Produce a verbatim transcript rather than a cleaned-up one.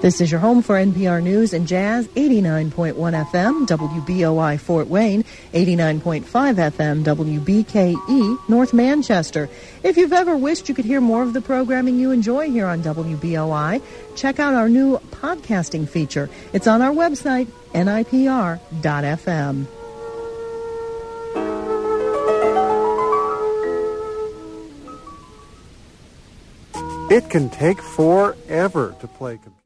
This is your home for N P R News and Jazz, eighty-nine point one F M, W B O I Fort Wayne, eighty-nine point five F M, W B K E, North Manchester. If you've ever wished you could hear more of the programming you enjoy here on W B O I, check out our new podcasting feature. It's on our website, N I P R dot F M. It can take forever to play computer.